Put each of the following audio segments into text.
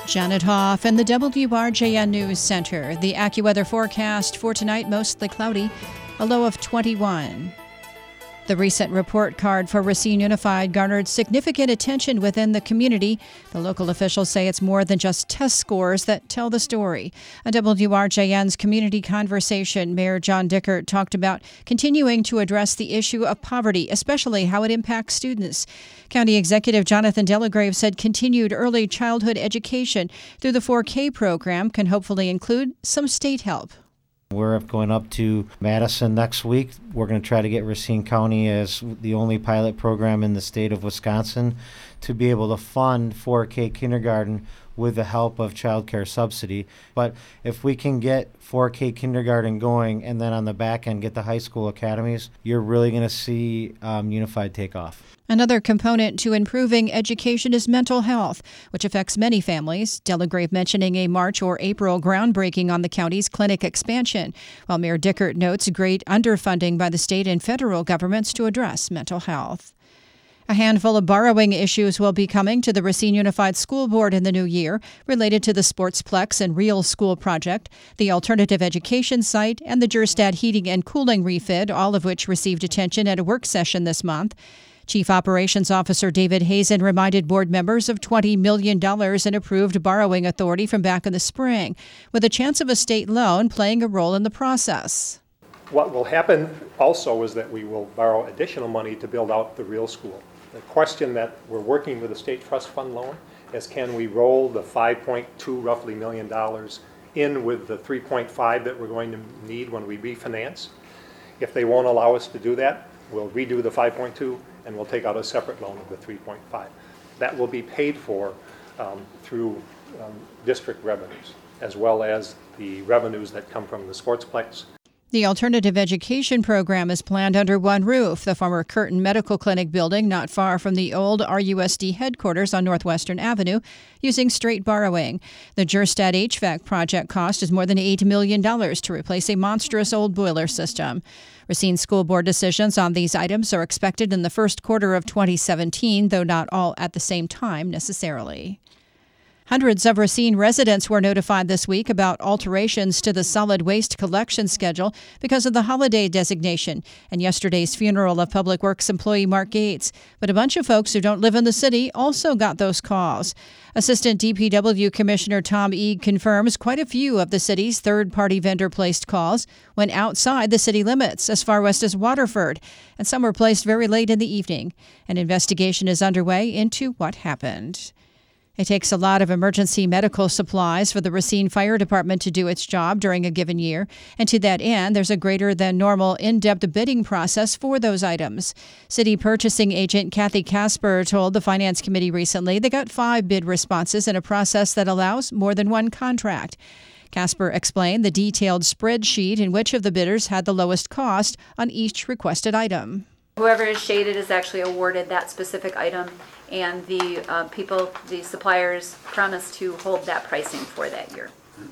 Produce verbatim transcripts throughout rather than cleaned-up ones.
Janet Hoff and the W R J N News Center. The AccuWeather forecast for tonight, mostly cloudy, a low of twenty-one. The recent report card for Racine Unified garnered significant attention within the community. The local officials say it's more than just test scores that tell the story. On W R J N's Community Conversation, Mayor John Dickert talked about continuing to address the issue of poverty, especially how it impacts students. County Executive Jonathan Delagrave said continued early childhood education through the four K program can hopefully include some state help. We're going up to Madison next week. We're going to try to get Racine County as the only pilot program in the state of Wisconsin to be able to fund four K kindergarten with the help of child care subsidy. But if we can get four K kindergarten going and then on the back end get the high school academies, you're really going to see um, Unified take off. Another component to improving education is mental health, which affects many families. Delagrave mentioning a March or April groundbreaking on the county's clinic expansion, while Mayor Dickert notes great underfunding by the state and federal governments to address mental health. A handful of borrowing issues will be coming to the Racine Unified School Board in the new year related to the Sportsplex and Real School project, the alternative education site, and the Jerstad heating and cooling refit, all of which received attention at a work session this month. Chief Operations Officer David Hazen reminded board members of twenty million dollars in approved borrowing authority from back in the spring, with a chance of a state loan playing a role in the process. What will happen also is that we will borrow additional money to build out the Real School. The question that we're working with the state trust fund loan is, can we roll the five point two roughly million dollars in with the three point five that we're going to need when we refinance? If they won't allow us to do that, we'll redo the five point two and we'll take out a separate loan of the three point five. That will be paid for um, through um, district revenues, as well as the revenues that come from the Sportsplex. The alternative education program is planned under one roof, the former Curtin Medical Clinic building not far from the old R U S D headquarters on Northwestern Avenue, using straight borrowing. The Jerstad H V A C project cost is more than eight million dollars to replace a monstrous old boiler system. Racine School Board decisions on these items are expected in the first quarter of twenty seventeen, though not all at the same time necessarily. Hundreds of Racine residents were notified this week about alterations to the solid waste collection schedule because of the holiday designation and yesterday's funeral of Public Works employee Mark Gates. But a bunch of folks who don't live in the city also got those calls. Assistant D P W Commissioner Tom Eag confirms quite a few of the city's third-party vendor-placed calls went outside the city limits as far west as Waterford, and some were placed very late in the evening. An investigation is underway into what happened. It takes a lot of emergency medical supplies for the Racine Fire Department to do its job during a given year, and to that end, there's a greater than normal in-depth bidding process for those items. City purchasing agent Kathy Casper told the Finance Committee recently they got five bid responses in a process that allows more than one contract. Casper explained the detailed spreadsheet in which of the bidders had the lowest cost on each requested item. Whoever is shaded is actually awarded that specific item, and the uh, people, the suppliers, promise to hold that pricing for that year.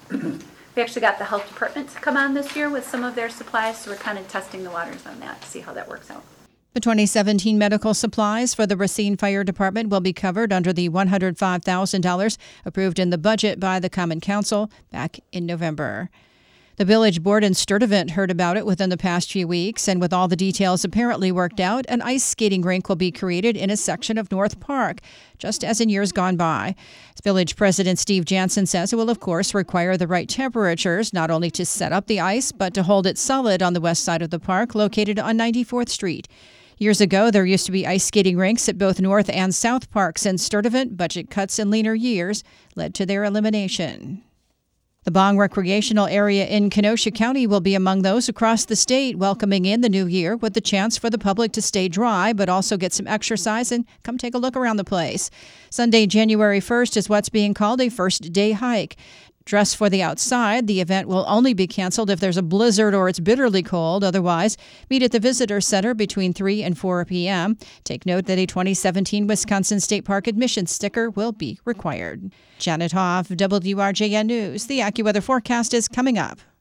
We actually got the health department to come on this year with some of their supplies, so we're kind of testing the waters on that to see how that works out. The twenty seventeen medical supplies for the Racine Fire Department will be covered under the one hundred five thousand dollars approved in the budget by the Common Council back in November. The village board in Sturtevant heard about it within the past few weeks, and with all the details apparently worked out, an ice skating rink will be created in a section of North Park, just as in years gone by. Village President Steve Jansen says it will, of course, require the right temperatures, not only to set up the ice, but to hold it solid on the west side of the park, located on ninety-fourth Street. Years ago, there used to be ice skating rinks at both North and South Parks in Sturtevant. Budget cuts in leaner years led to their elimination. The Bong Recreational Area in Kenosha County will be among those across the state welcoming in the new year with the chance for the public to stay dry but also get some exercise and come take a look around the place. Sunday, January first is what's being called a first day hike. Dress for the outside. The event will only be canceled if there's a blizzard or it's bitterly cold. Otherwise, meet at the Visitor Center between three and four p.m. Take note that a twenty seventeen Wisconsin State Park admission sticker will be required. Janet Hoff, W R J N News. The AccuWeather forecast is coming up.